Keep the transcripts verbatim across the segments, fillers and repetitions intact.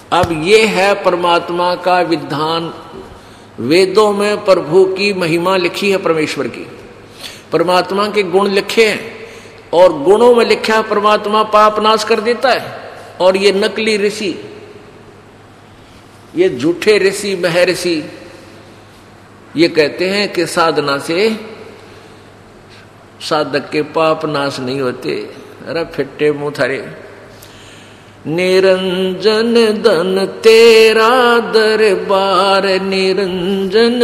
अब ये है परमात्मा का विधान। वेदों में प्रभु की महिमा लिखी है, परमेश्वर की, परमात्मा के गुण लिखे हैं, और गुणों में लिखा परमात्मा पाप नाश कर देता है। और ये नकली ऋषि, ये झूठे ऋषि, महर्षि, ये कहते हैं कि साधना से साधक के पाप नाश नहीं होते। अरे फिट्टे मुंह थारे। निरंजन धन तेरा दरबार, निरंजन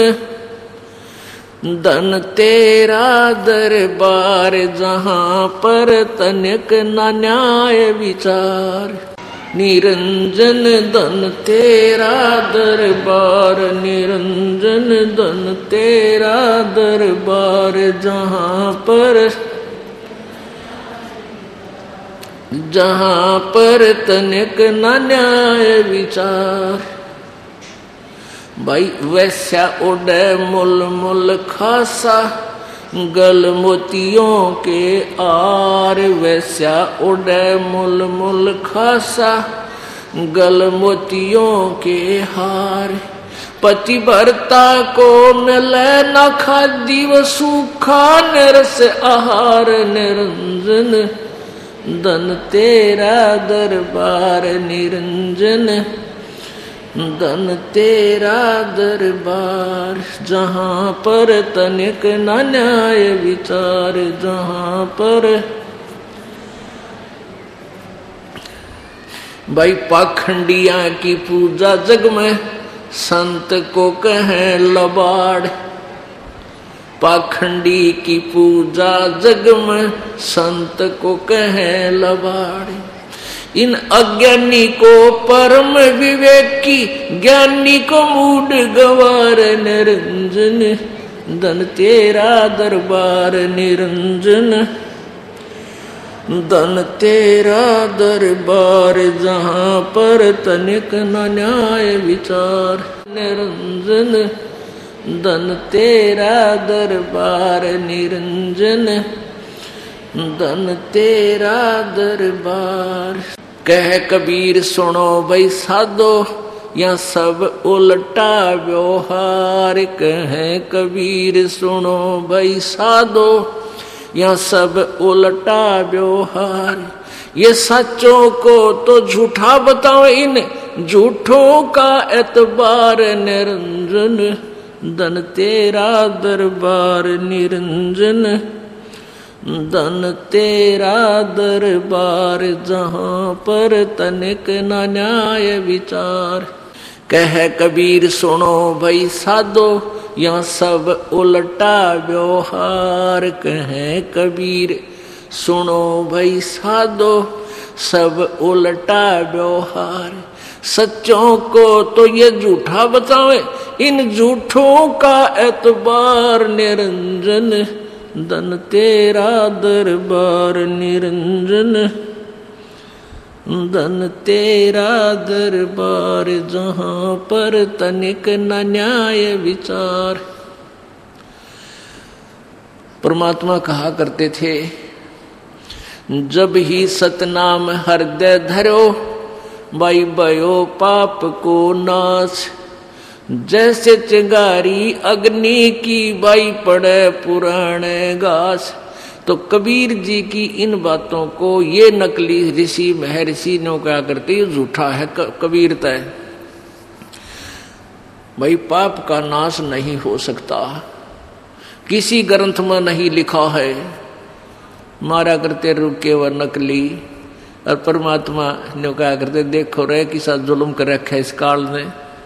धन तेरा दरबार, जहां पर तनिक न न्याय विचार। निरंजन धन तेरा दरबार, निरंजन धन तेरा दरबार, जहां पर जहां पर तनिक न न्याय विचार। भाई वैश्या उड़े मुल मुल खासा, गल मोतियों के आर। वैश्या उड़े मुल मुल खासा, गल मोतियों के हार। पतिव्रता को मिले न खादी व सूखा निरस आहार। निरंजन धन तेरा दरबार, निरंजन धन तेरा दरबार, जहां पर तनिक न न्याय विचार। जहां पर भाई पाखंडिया की पूजा जग में, संत को कहें लबाड़। पाखंडी की पूजा जग में, संत को कहें लबाड़। इन अज्ञानी को परम विवेकी, ज्ञानी को मूड गवार। निरंजन धन तेरा दरबार, निरंजन धन तेरा दरबार, जहां पर तनिक न न्याय विचार। निरंजन धन तेरा दरबार, निरंजन धन तेरा दरबार। कह कबीर सुनो भाई साधो, या सब उल्टा व्यवहार। कह कबीर सुनो भाई साधो, या सब उल्टा व्यवहार। ये सच्चों को तो झूठा बताओ, इन झूठों का एतबार। निरंजन धन तेरा दरबार, निरंजन धन तेरा दरबार, जहां पर तनिक न न्याय विचार। कह कबीर सुनो भाई साधो, या सब उल्टा व्यवहार। कह कबीर सुनो भाई साधो, सब उल्टा व्यवहार। सच्चों को तो ये झूठा बतावे, इन झूठों का एतबार। निरंजन धन तेरा दरबार, निरंजन धन तेरा दरबार, जहां पर तनिक न न्याय विचार। परमात्मा कहा करते थे, जब ही सतनाम हृदय धरो, बाई भयो पाप को नाश। जैसे चिंगारी अग्नि की, बाई पड़े पुराने घास। तो कबीर जी की इन बातों को ये नकली ऋषि महर्षि ने क्या करते, ये झूठा है कबीरता है। भाई पाप का नाश नहीं हो सकता, किसी ग्रंथ में नहीं लिखा है। मारा करते रुके व नकली, और परमात्मा ने क्या करते, देखो रे कि साथ जुल्म कर रखा है इस काल ने।